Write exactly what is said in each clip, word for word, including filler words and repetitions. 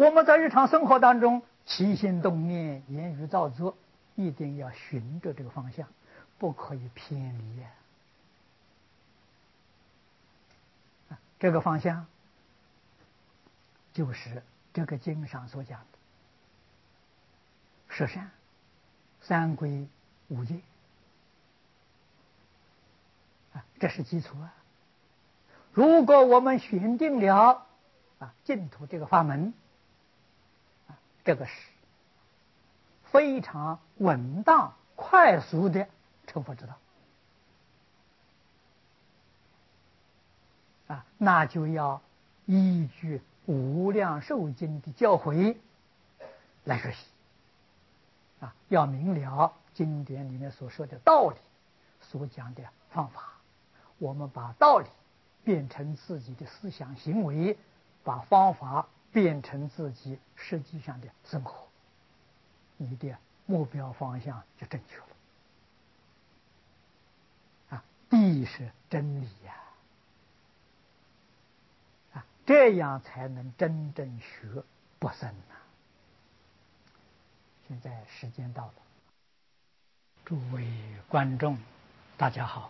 我们在日常生活当中起心动念、言语造作，一定要循着这个方向，不可以偏离呀。这个方向就是这个经上所讲的十善、三规、五戒啊，这是基础啊。如果我们选定了啊净土这个法门啊，这个是非常稳当、快速的成佛之道啊，那就要依据《无量寿经》的教诲来学习啊，要明了经典里面所说的道理，所讲的方法，我们把道理变成自己的思想行为，把方法变成自己实际上的生活，你的目标方向就正确了啊！地是真理呀、啊，啊，这样才能真正学不生呐、啊。现在时间到了，诸位观众，大家好，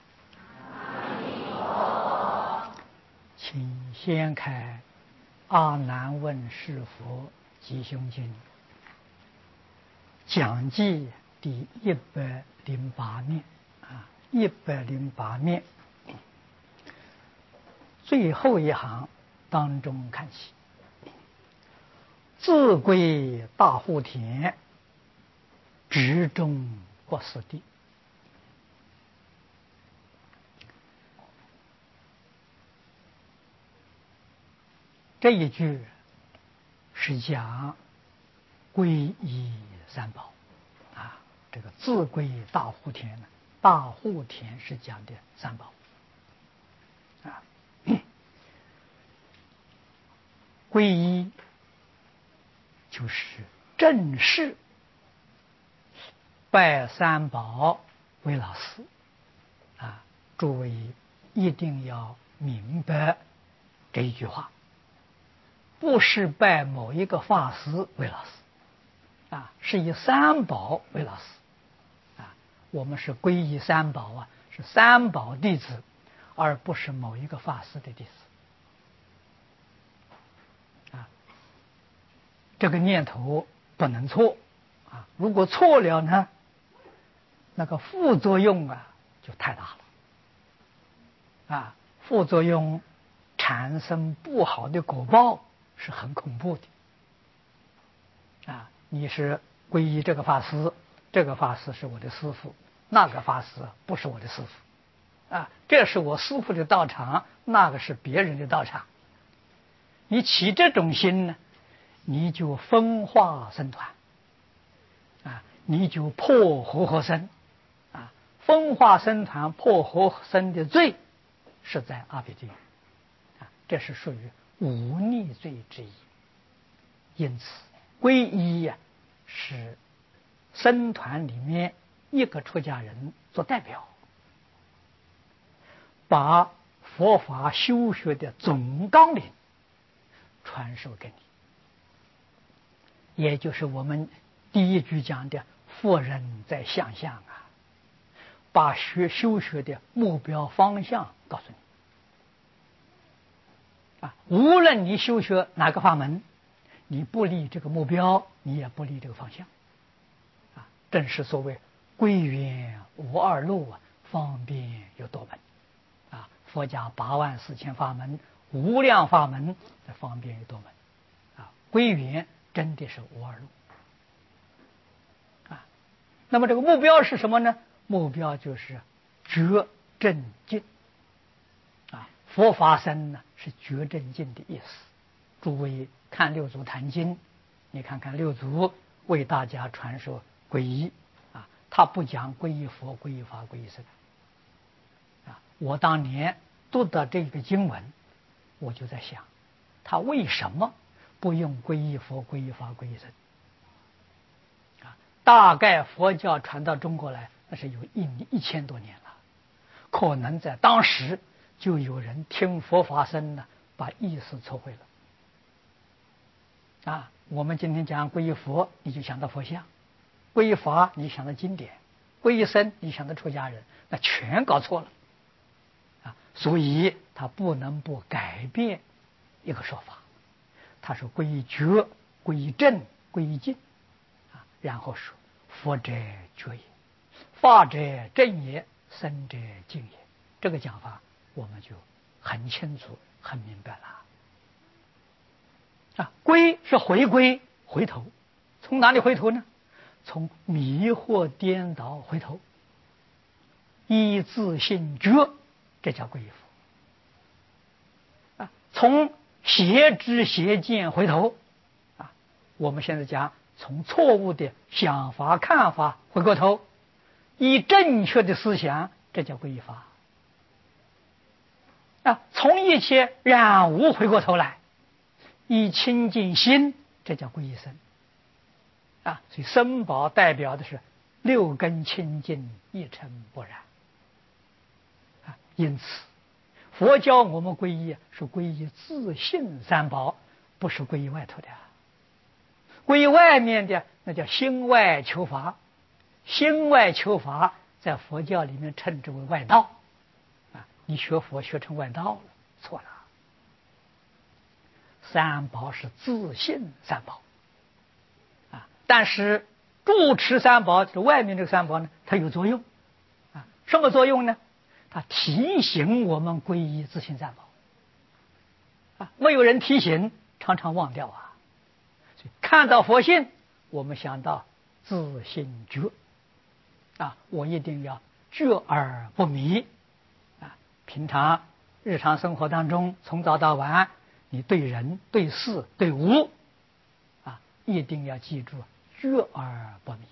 请掀开《阿难问是佛吉凶经》讲记第一百零八面啊，一百零八面最后一行当中看起，自归大护田，直中不死地。这一句是讲皈依三宝啊，这个自归大护田呢，大护田是讲的三宝啊。皈依就是正式拜三宝为老师啊，诸位一定要明白这一句话，不是拜某一个法师为老师啊，是以三宝为老师啊。我们是皈依三宝啊，是三宝弟子，而不是某一个法师的弟子啊。这个念头不能错啊，如果错了呢，那个副作用啊就太大了啊，副作用产生不好的果报是很恐怖的啊。你是皈依这个法师，这个法师是我的师父，那个法师不是我的师父啊，这是我师父的道场，那个是别人的道场。你起这种心呢，你就分化僧团啊，你就破和合僧啊。分化僧团、破和僧的罪是在阿鼻地狱啊，这是属于忤逆罪之一。因此皈依呀、啊、是僧团里面一个出家人做代表，把佛法修学的总纲领传授给你，也就是我们第一句讲的佛人在相相啊，把学修学的目标方向告诉你啊，无论你修学哪个法门，你不离这个目标，你也不离这个方向啊。正是所谓归元无二路啊，方便有多门啊。佛家八万四千法门，无量法门，方便有多门啊。归元真的是无二路啊。那么这个目标是什么呢？目标就是觉正境啊。佛法僧呢是觉正境的意思。诸位看六祖坛经，你看看六祖为大家传授皈依啊，他不讲皈依佛、皈依法、皈依僧啊。我当年读到这个经文，我就在想，他为什么不用皈依佛、皈依法、皈依僧啊？大概佛教传到中国来，那是有一一千多年了，可能在当时就有人听佛法僧呢，把意思错会了啊，我们今天讲皈依佛，你就想到佛像；皈依法，你想到经典；皈依僧，你想到出家人，那全搞错了啊！所以他不能不改变一个说法，他说皈依觉、皈依正、皈依净啊，然后说佛者觉也，法者正也，僧者净也。这个讲法我们就很清楚、很明白了。啊，归是回归，回头，从哪里回头呢？从迷惑颠倒回头，依自性觉，这叫皈依佛。啊，从邪知邪见回头，啊，我们现在讲从错误的想法看法回过头，依正确的思想，这叫皈依法。啊，从一切染污回过头来，以清净心，这叫皈依僧啊。所以僧宝代表的是六根清净，一尘不染啊。因此佛教我们皈依是皈依自性三宝，不是皈依外头的。皈依外面的那叫心外求法，心外求法在佛教里面称之为外道啊。你学佛学成外道了，错了。三宝是自性三宝啊，但是住持三宝就是外面这个三宝呢，它有作用啊。什么作用呢？它提醒我们皈依自性三宝啊。没有人提醒，常常忘掉啊。所以看到佛性，我们想到自性觉啊，我一定要觉而不迷啊。平常日常生活当中，从早到晚，你对人、对事、对物，啊，一定要记住觉而不迷。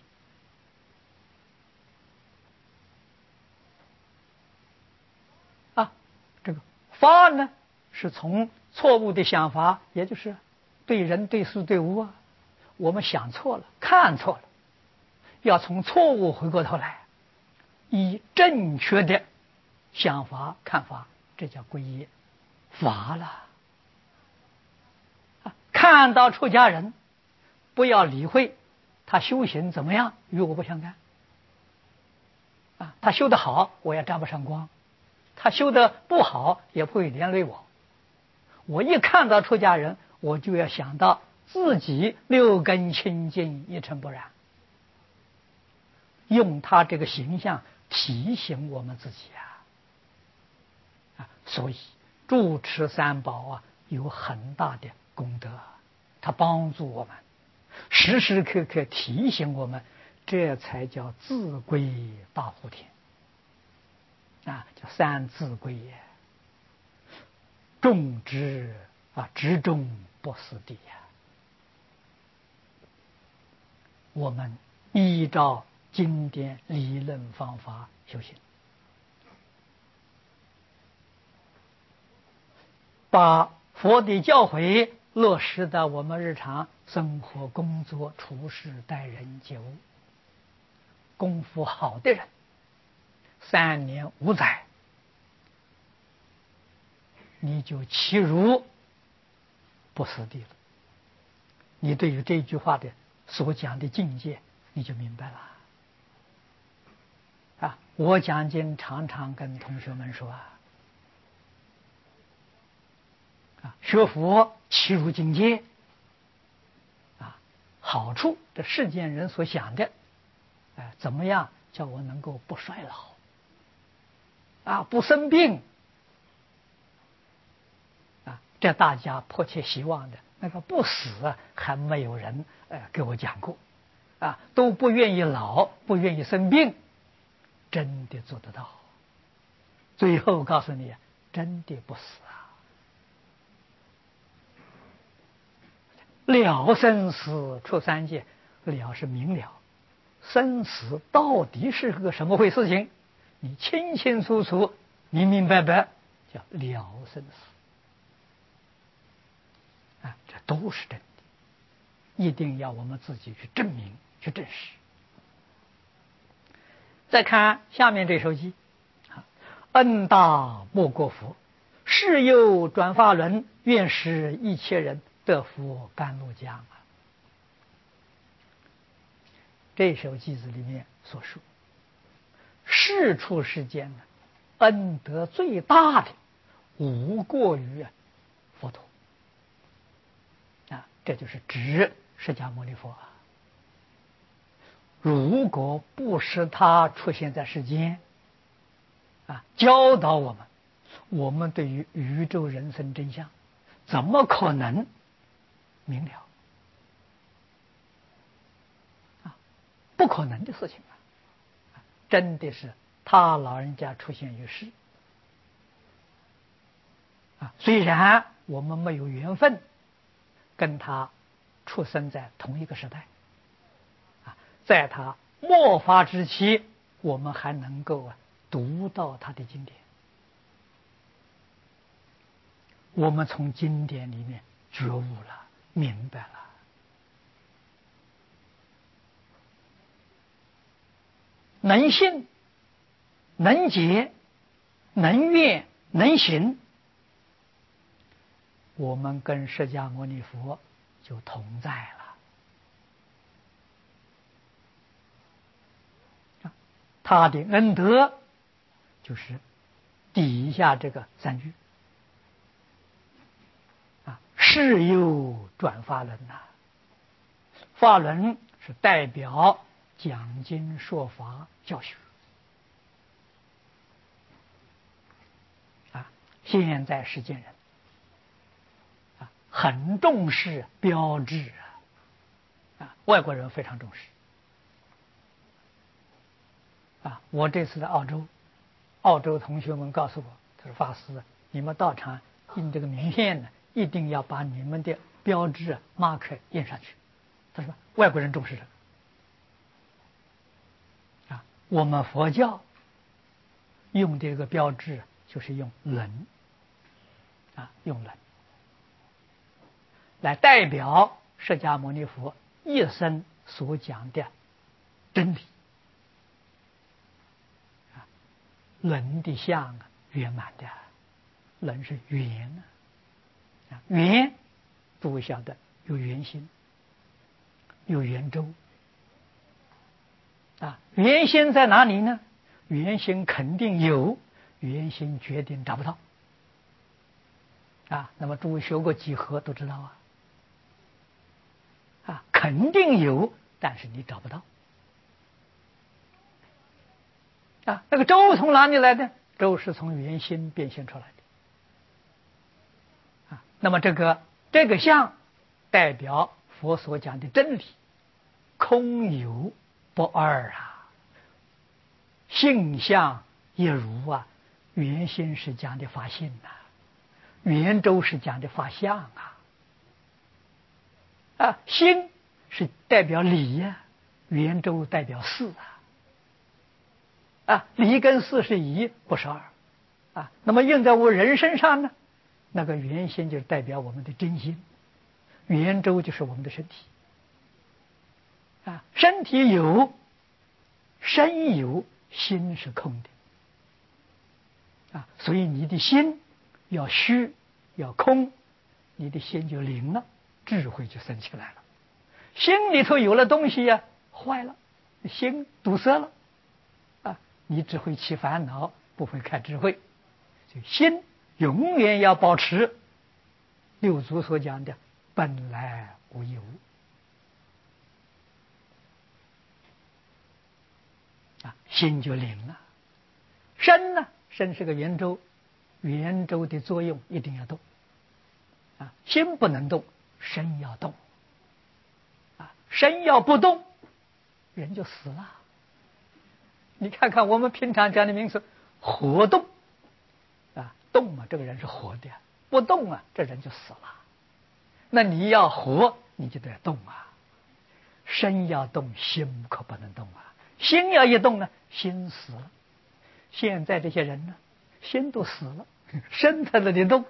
啊，这个法呢，是从错误的想法，也就是对人、对事、对物啊，我们想错了、看错了，要从错误回过头来，以正确的想法、看法，这叫皈依法了。看到出家人，不要理会他修行怎么样，与我不相干啊。他修得好，我也沾不上光；他修得不好，也不会连累我。我一看到出家人，我就要想到自己六根清净，一尘不染，用他这个形象提醒我们自己啊。啊，所以住持三宝啊，有很大的功德，他帮助我们，时时刻刻提醒我们，这才叫自归大福田啊，叫三自归也。种植啊，植种不死地呀。我们依照经典理论方法修行，把佛的教诲落实到我们日常生活、工作、处事、待人接物。功夫好的人，三年五载，你就其如不死地了。你对于这句话的所讲的境界，你就明白了。啊，我讲经常常跟同学们说啊，啊，学佛其如境界，啊，好处这世间人所想的，哎、呃，怎么样叫我能够不衰老，啊，不生病，啊，这大家迫切希望的那个不死，还没有人呃给我讲过，啊，都不愿意老，不愿意生病，真的做得到。最后告诉你，真的不死啊！了生死出三界，了是明了，生死到底是个什么回事情？你清清楚楚、明明白白，叫了生死。啊，这都是真的，一定要我们自己去证明、去证实。再看下面这首偈，恩大莫过佛，世有转法轮，愿使一切人得福甘露江啊。这首偈子里面所说，世出世间呢，恩德最大的无过于佛陀啊，这就是指释迦牟尼佛啊。如果不是他出现在世间啊，教导我们，我们对于宇宙人生真相怎么可能明了啊？不可能的事情啊！真的是他老人家出现于世啊，虽然我们没有缘分跟他出生在同一个时代啊，在他末法之期，我们还能够啊读到他的经典，我们从经典里面觉悟了，明白了。能信能解能愿能行，我们跟释迦牟尼佛就同在了。他的恩德就是底下这个三句啊，是有转法轮呐、啊。法轮是代表讲经说法教学啊，现在世间人啊很重视标志啊，啊，外国人非常重视啊。我这次在澳洲，澳洲同学们告诉我，他说法师，你们到场印这个名片呢，一定要把你们的标志 mark 印上去。他说外国人重视这个。我们佛教用这个标志就是用轮啊，用轮来代表释迦牟尼佛一生所讲的真理啊。轮的相啊，圆满的，轮是圆啊，圆诸位晓得有圆心，有圆周。啊，圆心在哪里呢？圆心肯定有，圆心决定找不到。啊，那么诸位学过几何都知道啊。啊，肯定有，但是你找不到。啊，那个周从哪里来的？周是从圆心变现出来的。啊，那么这个这个相代表佛所讲的真理，空有不二啊，性相一如啊。圆心是讲的法性呐、啊，圆周是讲的法相啊。啊，心是代表理呀、啊，圆周代表事啊。啊，理跟事是一，不是二啊。那么用在我人身上呢，那个圆心就是代表我们的真心，圆周就是我们的身体啊。身体有，身有，心是空的啊。所以你的心要虚要空，你的心就灵了，智慧就生起来了。心里头有了东西呀、啊，坏了，心堵塞了啊，你只会起烦恼，不会开智慧。所以心永远要保持六祖所讲的本来无一物啊，心就灵了。身呢，身是个圆周，圆周的作用一定要动啊，心不能动，身要动啊，身要不动，人就死了。你看看我们平常讲的名词，活动啊，动啊，这个人是活的；不动啊，这人就死了。那你要活，你就得动啊。身要动，心可不能动啊。心要一动呢，心死了。现在这些人呢，心都死了，身在那里动，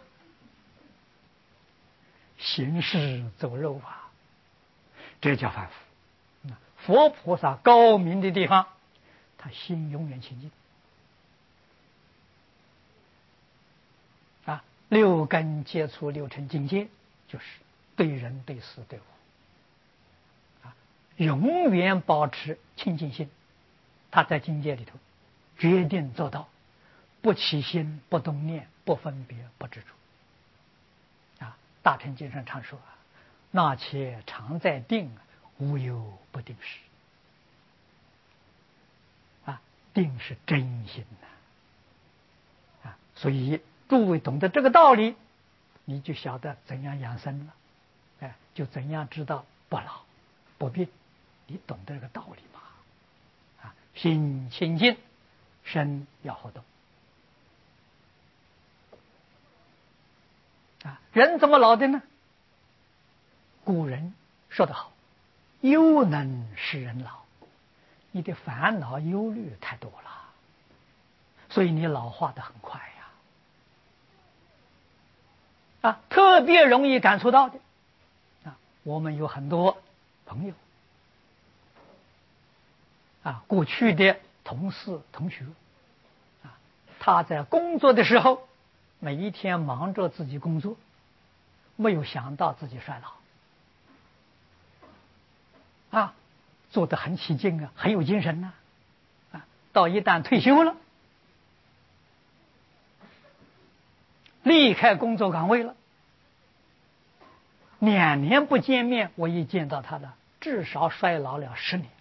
行尸走肉啊，这叫凡夫。佛菩萨高明的地方，他心永远清净啊。六根接触六尘境界，就是对人对事对物啊，永远保持清净心。他在境界里头决定做到不起心不动念不分别不执着啊。大乘经上常说啊，那且常在定，无有不定时啊，定是真心呐啊。所以诸位懂得这个道理，你就晓得怎样养生了，哎，就怎样知道不老不病，你懂得这个道理吗？啊，心清净，身要活动啊。人怎么老的呢？古人说得好，忧能使人老。你的烦恼忧虑太多了，所以你老化得很快呀。啊，特别容易感触到的啊，我们有很多朋友啊，过去的同事同学啊，他在工作的时候每一天忙着自己工作，没有想到自己衰老啊，做得很起劲啊，很有精神呐 啊, 啊，到一旦退休了，离开工作岗位了，两年不见面，我一见到他了，至少衰老了十年。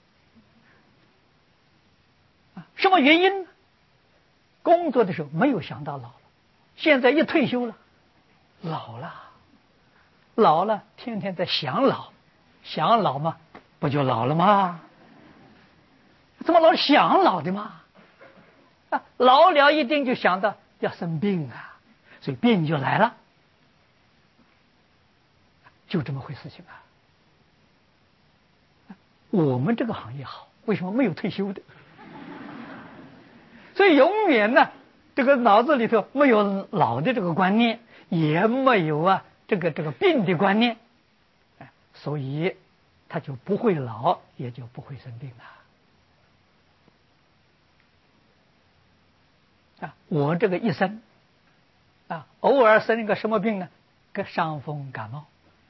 啊，什么原因呢？工作的时候没有想到老了，现在一退休了，老了，老了，天天在想老，想老嘛，不就老了吗？怎么老想老的嘛？啊，老了一定就想到要生病啊，所以病就来了，就这么回事情啊。我们这个行业好，为什么没有退休的？所以永远呢，这个脑子里头没有老的这个观念，也没有啊这个这个病的观念，所以他就不会老，也就不会生病了。啊，我这个一生啊，偶尔生一个什么病呢？个伤风感冒，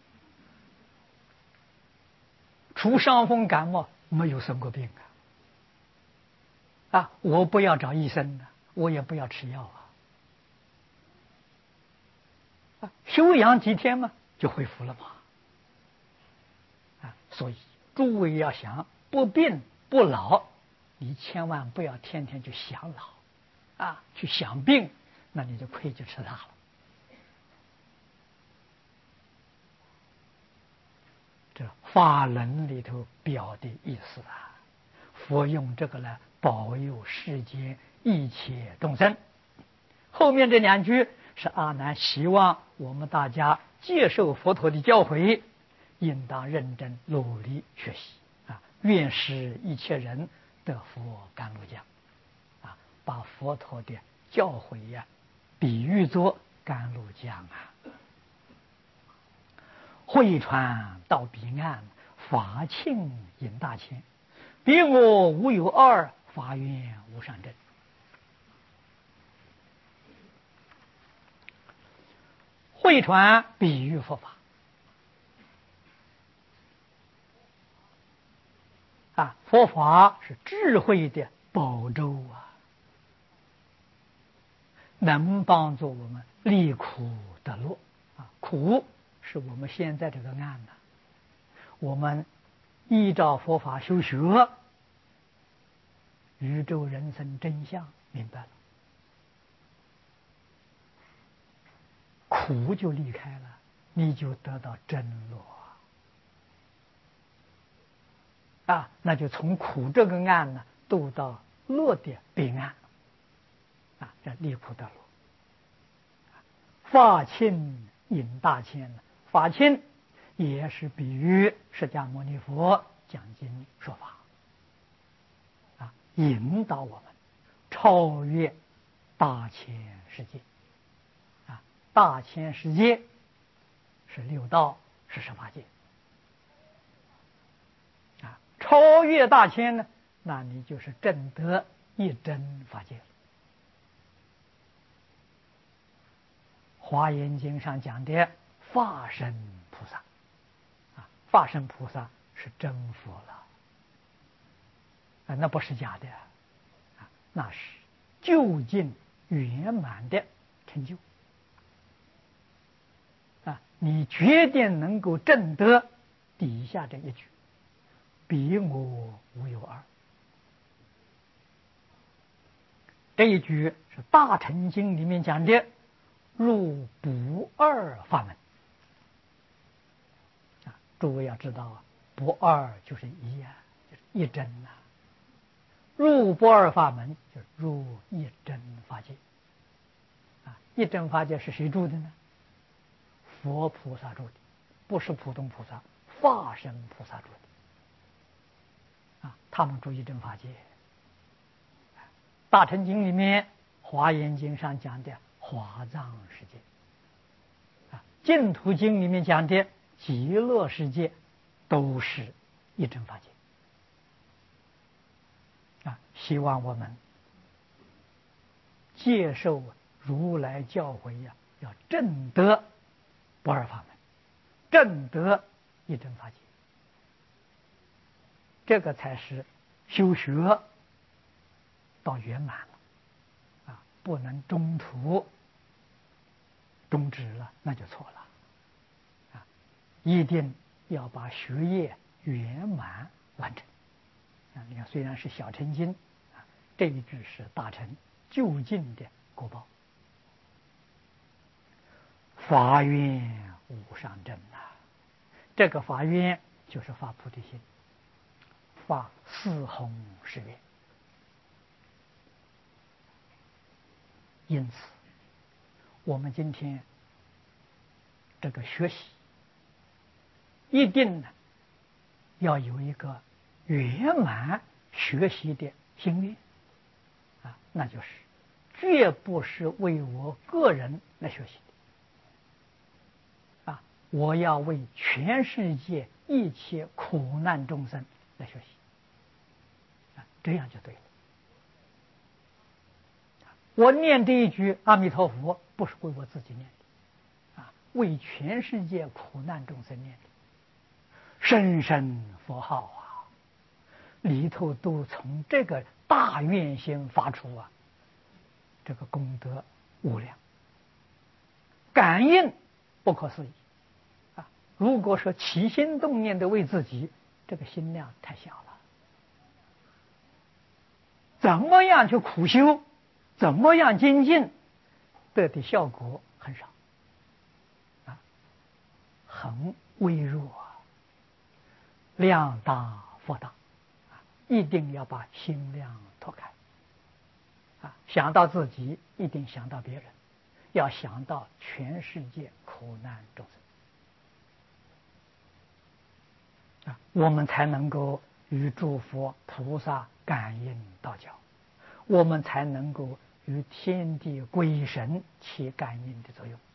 除伤风感冒没有生过病啊。啊，我不要找医生的，我也不要吃药啊，啊，休养几天嘛，就恢复了嘛。啊，所以诸位要想不病不老，你千万不要天天去想老，啊，去想病，那你就亏就吃大了。这法轮里头表的意思啊，佛用这个来保佑世间一切众生。后面这两句是阿难希望我们大家接受佛陀的教诲，应当认真努力学习啊！愿使一切人得佛甘露浆啊！把佛陀的教诲呀、啊，比喻作甘露浆啊，汇传到彼岸，法庆引大千，彼我无有二，法愿无上真。汇传比喻佛法啊，佛法是智慧的宝舟啊，能帮助我们离苦得乐啊。苦是我们现在这个岸呢，我们依照佛法修学，宇宙人生真相明白了，苦就离开了，你就得到真乐啊！那就从苦这个岸呢，渡到乐的彼岸啊，这离苦得乐。法亲引大千，法亲也是比喻释迦牟尼佛讲经说法啊，引导我们超越大千世界啊，大千世界是六道，是十法界啊，超越大千呢，那你就是证得一真法界了。华严经上讲的法身菩萨法身菩萨是真佛了啊，那不是假的啊，那是究竟圆满的成就啊！你决定能够证得底下这一句“彼我无有二”，这一句是《大乘经》里面讲的“入不二法门”啊！诸位要知道啊，不二就是一啊，就是一真呐、啊。入不二法门就是入一真法界啊！一真法界是谁住的呢？佛菩萨住的，不是普通菩萨，法身菩萨住的啊！他们住一真法界。大乘经里面，华严经上讲的华藏世界啊，净土经里面讲的极乐世界，都是一真法界。啊，希望我们接受如来教诲呀、啊，要证得不二法门，证得一真法界，这个才是修学到圆满了啊！不能中途终止了，那就错了啊！一定要把学业圆满完成。啊，你看，虽然是小乘经，啊，这一句是大乘究竟的果报。法愿无上正啊，这个法愿就是发菩提心，发四弘誓愿。因此，我们今天这个学习，一定呢要有一个圆满学习的心愿啊，那就是绝不是为我个人来学习的啊，我要为全世界一切苦难众生来学习啊，这样就对了。我念这一句阿弥陀佛，不是为我自己念的啊，为全世界苦难众生念的，声声佛号啊，里头都从这个大愿心发出啊，这个功德无量，感应不可思议啊！如果说起心动念的为自己，这个心量太小了。怎么样去苦修，怎么样精进，得的效果很少啊，很微弱啊，量大福大啊，一定要把心量拓开啊，想到自己，一定想到别人，要想到全世界苦难众生啊，我们才能够与诸佛菩萨感应道交，我们才能够与天地鬼神起感应的作用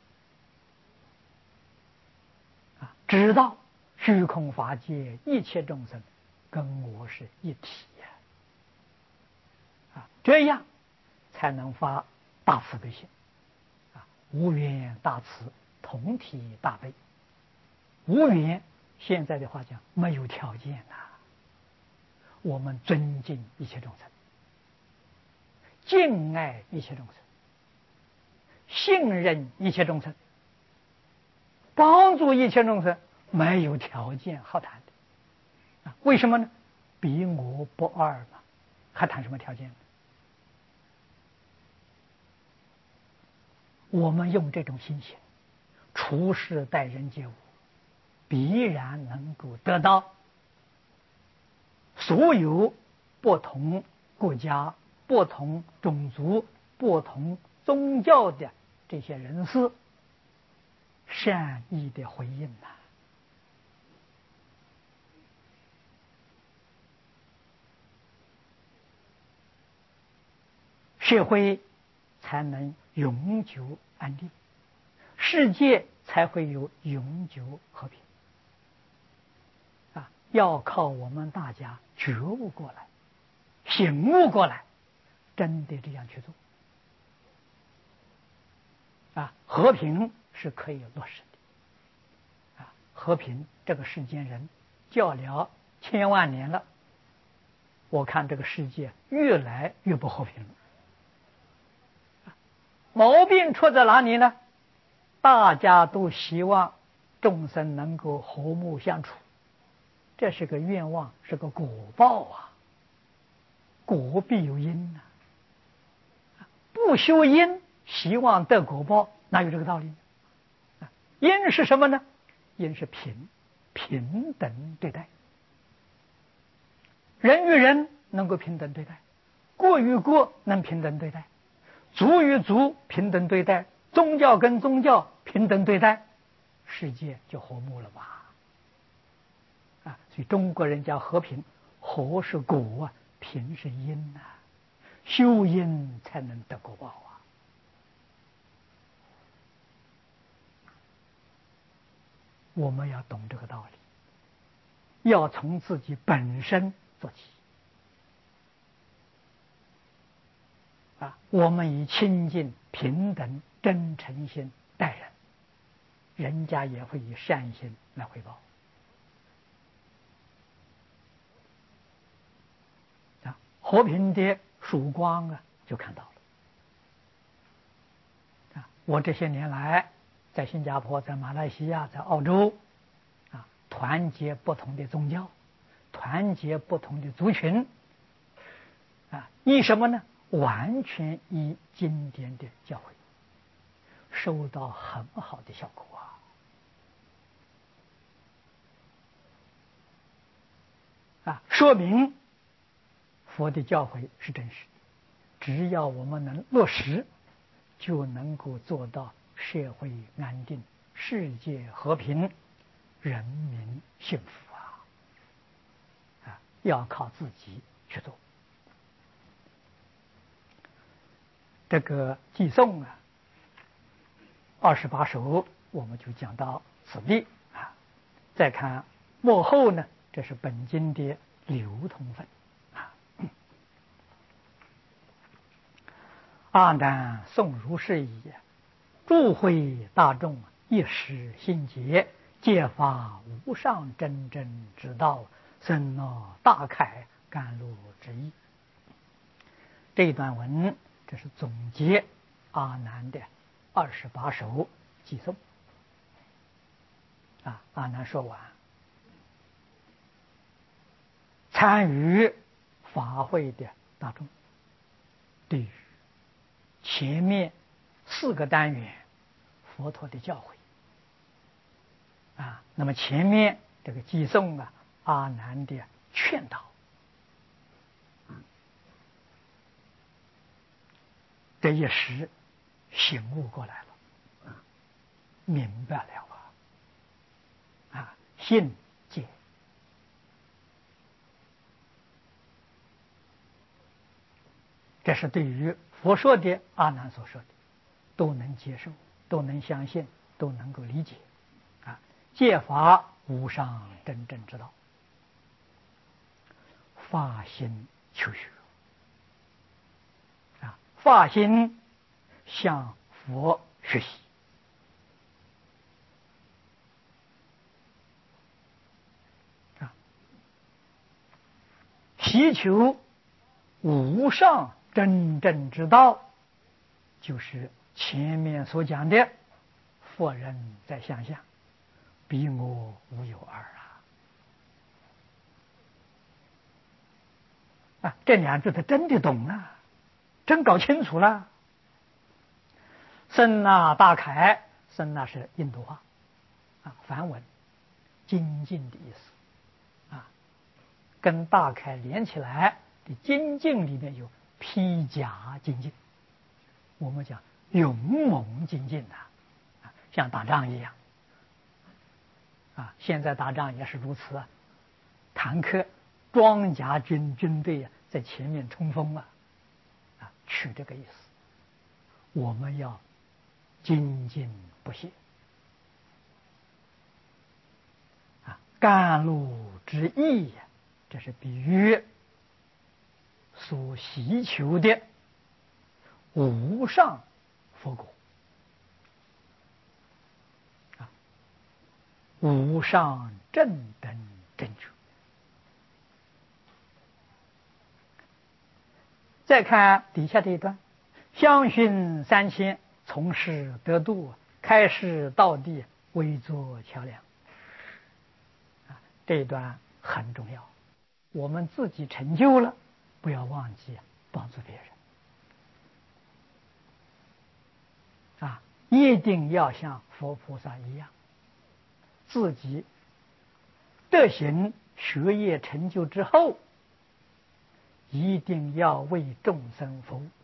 啊，知道虚空法界一切众生跟我是一体呀啊，这样才能发大慈悲心啊，无缘大慈，同体大悲。无缘，现在的话讲，没有条件呐、啊。我们尊敬一切众生，敬爱一切众生，信任一切众生，帮助一切众生，没有条件好谈的啊？为什么呢？彼我不二嘛，还谈什么条件呢？我们用这种心情处事待人接物，必然能够得到所有不同国家、不同种族、不同宗教的这些人士善意的回应呐、啊。社会才能永久安定，世界才会有永久和平啊！要靠我们大家觉悟过来，醒悟过来，真的这样去做啊！和平是可以落实的啊！ 和平，这个世间人叫了千万年了，我看这个世界越来越不和平了。毛病出在哪里呢？大家都希望众生能够和睦相处，这是个愿望，是个果报啊，果必有因呐、啊。不修因，希望得果报，哪有这个道理呢？啊，因是什么呢？因是平平等对待，人与人能够平等对待，国与国能平等对待，族与族平等对待，宗教跟宗教平等对待，世界就和睦了吧？啊，所以中国人讲和平，和是果啊，平是因呐、啊，修因才能得果报啊。我们要懂这个道理，要从自己本身做起。啊，我们以清净、平等、真诚心待人，人家也会以善心来回报。啊，和平的曙光啊，就看到了。啊，我这些年来在新加坡、在马来西亚、在澳洲，啊，团结不同的宗教，团结不同的族群，啊，以什么呢？完全依经典的教诲，收到很好的效果啊！啊，说明佛的教诲是真实的，只要我们能落实，就能够做到社会安定、世界和平、人民幸福啊！啊，要靠自己去做。这个寄颂啊，二十八首我们就讲到此地啊。再看末后呢，这是本经的流通分啊。阿难诵如是已，诸会大众一时心结，皆发无上真正之道，生了大开甘露之意。这一段文，这是总结阿难的二十八首偈颂啊。阿难说完，参与法会的大众，对于前面四个单元佛陀的教诲啊，那么前面这个偈颂啊，阿难的劝导，这一时醒悟过来了，明白了啊，啊，信解。这是对于佛说的阿难所说的，都能接受，都能相信，都能够理解啊。戒法无上真正之道，发心求学啊，发心向佛学习啊，祈求无上真正之道，就是前面所讲的佛人在相下，彼我无有二啊！啊，这两句他真的懂了，真搞清楚了。僧那大凯，僧那是印度话啊，梵文，精进的意思啊，跟大凯连起来的精进里面有披甲精进，我们讲勇猛精进呐、啊，像打仗一样啊，现在打仗也是如此啊，坦克、装甲军军队啊，在前面冲锋啊，啊，是这个意思。我们要精进不懈啊，甘露之意呀、啊，这是比喻所希求的无上佛果啊， 无上正等正觉。再看底下这一段，相寻三千，从事得度，开示道地，为作桥梁。啊，这一段很重要，我们自己成就了，不要忘记帮助别人。啊，一定要像佛菩萨一样，自己德行学业成就之后，一定要为众生服务。